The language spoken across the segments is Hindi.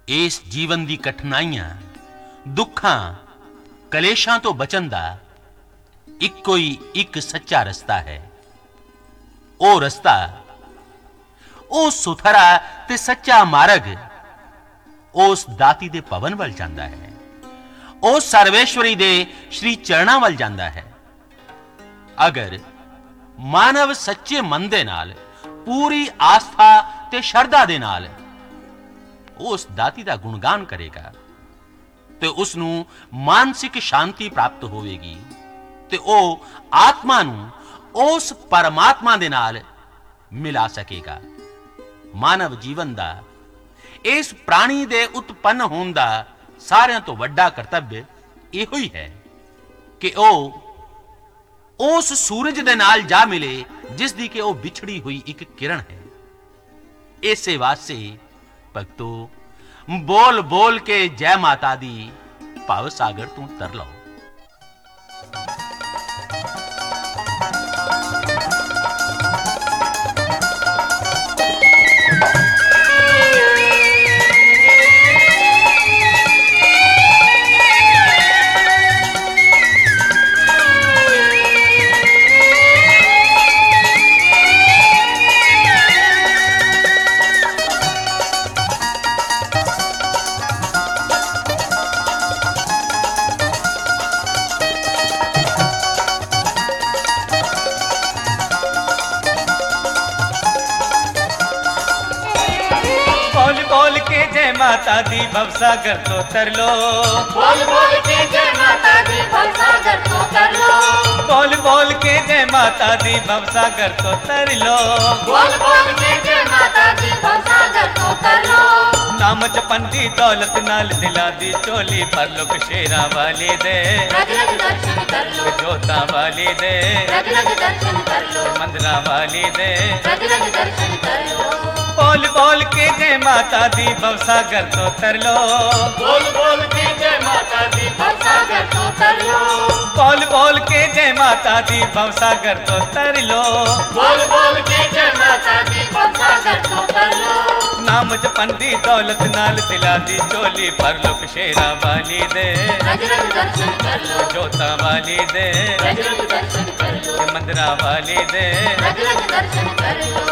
इस जीवन दी कठिनाइयां दुखां कलेशां तो बचन दा इक्को ही एक सच्चा रस्ता है। ओ रस्ता, ओ सुथरा ते सच्चा मार्ग उस दाती दे भवन वल जांदा है, ओ सर्वेश्वरी दे श्री चरणां वल जांदा है। अगर मानव सच्चे मन दे नाल पूरी आस्था ते श्रद्धा दे नाल उस दाती दा गुणगान करेगा ते उसनू मानसिक शांति प्राप्त होवेगी ते ओ आत्मा नू उस परमात्मा दे नाल मिला सकेगा। मानव जीवन दा इस प्राणी दे उत्पन्न होने दा सारियां तो वड्डा कर्तव्य इहो ही है कि ओ उस सूरज दे नाल जा मिले जिस दी के ओ बिछड़ी हुई एक किरण है। इसे वास्ते भक्तो बोल बोल के जय माता दी भाव सागर तू तर लो। माता दी भवसागर तो तर लो, बोल बोल के जय माता दी भवसागर तो तर लो, बोल बोल के जय माता दी भवसागर तो तर लो, बोल बोल के जय माता दी भवसागर तो तर लो। नाम जपन दी दौलत नाल दिला दी चोली पर लोक शेरा वाली दे, रज रज दर्शन कर लो, जोता वाली दे, रज रज दर्शन कर लो, मंदिरा वाली दे, रज रज दर्शन कर लो। बोल बोल के जय माता दी भवसागर तो तर लो, बोल बोल के जय माता दी भवसागर तो तर लो, बोल बोल के जय माता दी भवसागर तो तर लो, बोल बोल के जय माता दी भवसागर तो तर लो। नाम जपन दी दौलत नाल दिला दी चोली पर लोक शेरा वाली दे, रज रज दर्शन कर लो, जोता वाली दे, रज रज दर्शन कर लो, मंदिरा वाली दे, रज रज दर्शन कर लो।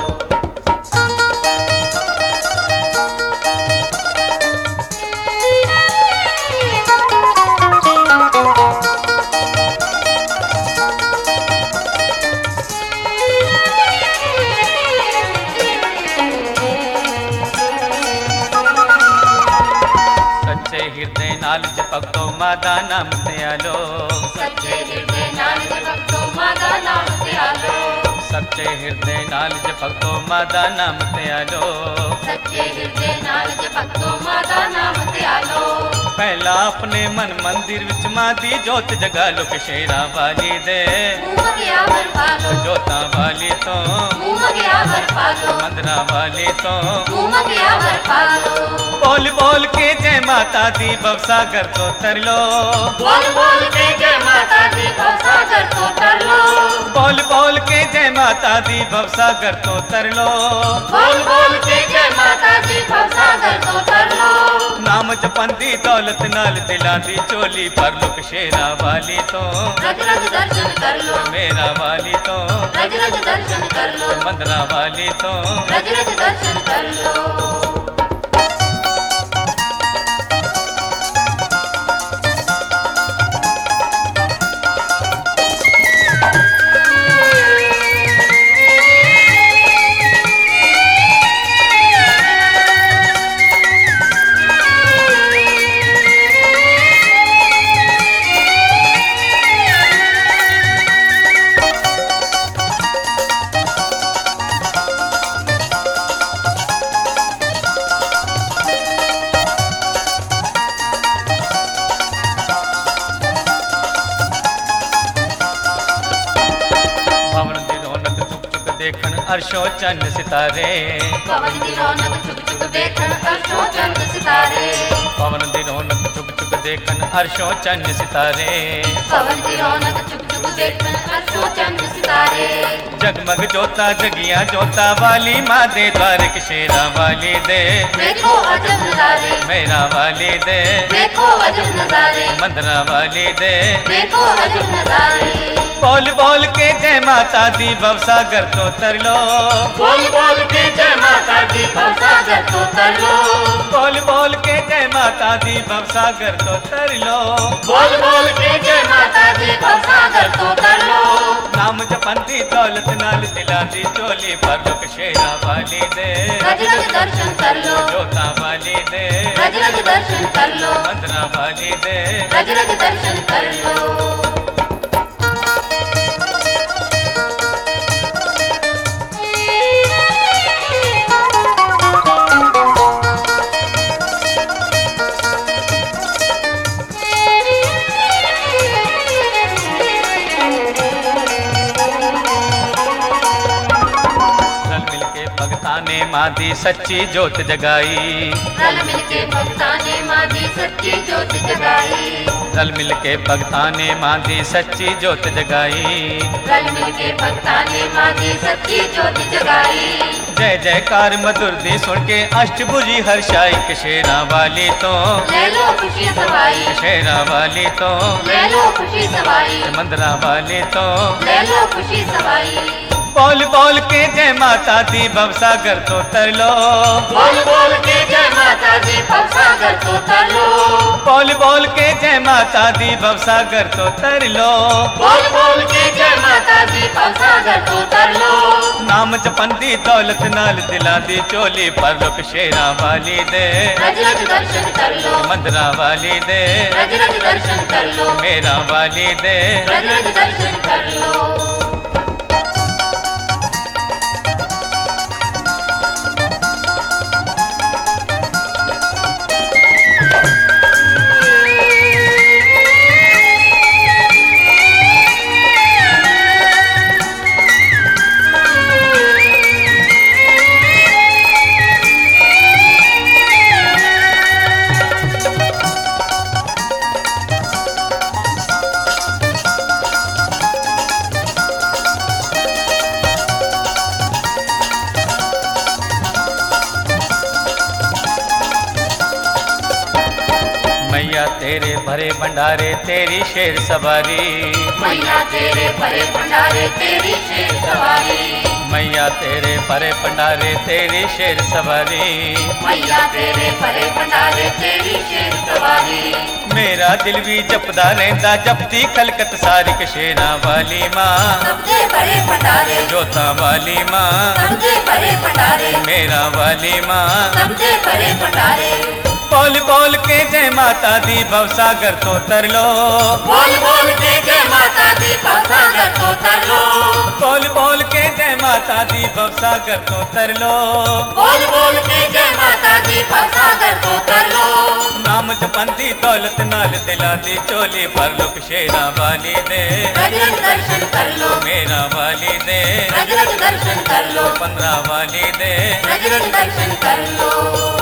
हृदय नाल जपतो मादा नाम दयालो, सच्चे हृदय नाल जपतो मादा नाम दयालो, सच्चे हृदय नाल जपतो मादा नाम दयालो, सच्चे हृदय नाल जपतो मादा नाम दयालो। पहला अपने मन मंदिर विच मां दी जोत जगा लो कि शेरा वाली दे, मुँह गया वर पालो, जोता वाली तो, मुँह गया वर पालो, मंदिरा वाली तो, मुँह गया वर पालो। बोल बोल के जय माता दी भवसागर तो तर लो, बोल बोल के जय माता दी भवसागर तो तर लो, बोल बोल के जय माता दी भवसागर तो तर लो, बोल बोल के जय माता दी भवसागर तो तर लो। नाम जपन दी दौलत नाल दिला दी चोली पर लोक शेरा वाली तो, रज रज दर्शन कर लो, मेरा वाली तो, रज रज दर्शन कर लो, मंदरा वाली तो, रज रज दर्शन कर लो। देखन अर्शों चंद सितारे, पवन दी रौनक चुक चुक देखन अर्शों चंद सितारे, पवन दी रौनक चुक चुक देखन अर्शों चंद सितारे, पवन दी रौनक चुक चुक देखन अरशों चंद सितारे। जगमग जोता जगिया जोता वाली माँ दे द्वारक शेरा वाली दे। देखो अजब नजारे, मेरा वाली दे। देखो अजब नजारे, मंदरा वाली दे। देखो अजब नजारे। बोल बोल के जय माता दी भवसागर तो तर लो। बोल बोल के जय माता दी भवसागर तो तर लो। बोल बोल के जय माता दी भवसागर तो तर लो। बोल बोल के जय माता दी भवसागर तो तर लो। नाम जपंती दौलत नाल दिला दी चोली पर लोक शेरा वाली दे। रज रज दर्शन कर लो, जोता वाली दे। रज रज दर्शन कर लो, मंदरा वाली दे। रज रज दर्शन कर लो। ने माँ दी सच्ची जोत जगाई। रल मिल के भक्ता ने माँ दी सच्ची जोत जगाई। रल मिल के भक्ता ने माँ दी सच्ची जोत जगाई। रल मिल के भक्ता ने माँ दी सच्ची जोत जगाई। जय जयकार मधुर दी सुन के अष्टभुजी हर्षाई। शेरा वाली तो ले लो खुशी सवाई। शेरा वाली तो ले लो खुशी सवाई। मंदरा वाली तो ले लो खुशी सवाई। बोल बोल के जय माता दी भवसागर तो तर लो। बोल बोल के जय माता दी भवसागर तो तर लो। बोल बोल के जय माता दी भवसागर तो तर लो। बोल बोल के जय माता दी भवसागर तो तर लो। नाम जपंती दौलत नाल दिला दी चोली पर लोक शेरा वाली दे। रज रज दर्शन कर लो, मंदरा वाली दे। रज रज दर्शन कर लो, मेरा वाली दे। रज रज दर्शन कर लो। मैया तेरे भरे भंडारे तेरी शेर सवारी। मैया तेरे भरे भंडारे तेरी शेर सवारी। मैया तेरे भरे भंडारे तेरी शेर सवारी। मैया तेरे भरे भंडारे तेरी शेर सवारी। मेरा दिल भी जपदा रहंदा जपती खलकत सारी। शेरा वाली माँ सबके भरे भंडारे, जोता वाली माँ सबके भरे भंडारे, मेरा वाली माँ सबके भरे भंडारे। बोल बोल के जय माता दी भवसागर तो तर लो। बोल बोल के जय माता दी भवसागर तो तर लो। बोल बोल के जय माता दी भवसागर तो तर लो। बोल बोल के जय माता दी भवसागर तो तर लो। नाम जपंती दौलत नाल दिला दी चोली पर लोक शेरा वाली दे। रज रज दर्शन कर लो, मेरा वाली दे। रज रज दर्शन कर लो, पंद्रह वाली दे। रज रज दर्शन कर लो।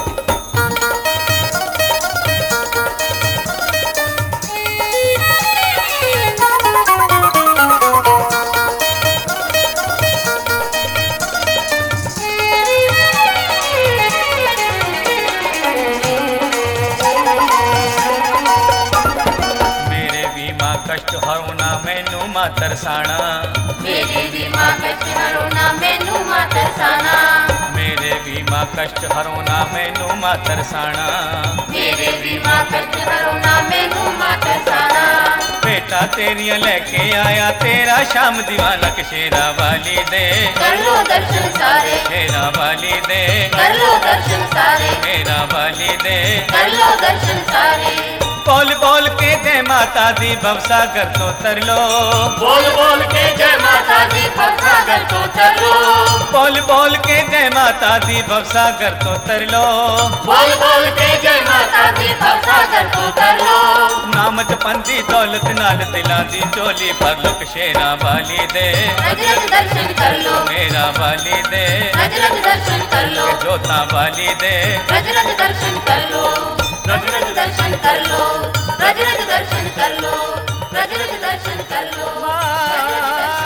कष्ट हरो ना मैनू मां तरसाना। मेरे भी मां कष्ट हरो ना मैनू मां तरसाना। मेरे भी मां कष्ट हरो ना मैनू मां तरसाना। मेरे भी मां कष्ट हरो ना मैनू मां तरसाना। बेटा तेरिया लेके आया तेरा शाम दीवाना। शेरा वाली दे कर लो दर्शन सारे। शेरा वाली दे कर लो दर्शन सारे। मेरा वाली दे कर लो दर्शन सारे। बोल बोल के जय माता दी भवसागर तो तर लो। बोल बोल के जय माता दी भवसागर तो तर लो। बोल बोल के जय माता दी भवसागर तो तर लो। बोल बोल के जय माता दी भवसागर तो तर लो। नाम जपंती दौलत नाल दिला दी चोली पर लोक शेरा वाली दे। रज रज दर्शन कर लो, मेरा वाली दे। रज रज दर्शन कर लो, जोता वाली दे। रज रज दर्शन कर लो, रज रज दर्शन कर लो, रज रज दर्शन कर लो। ब्रज रथ दर्शन कर लो, ब्रज रथ दर्शन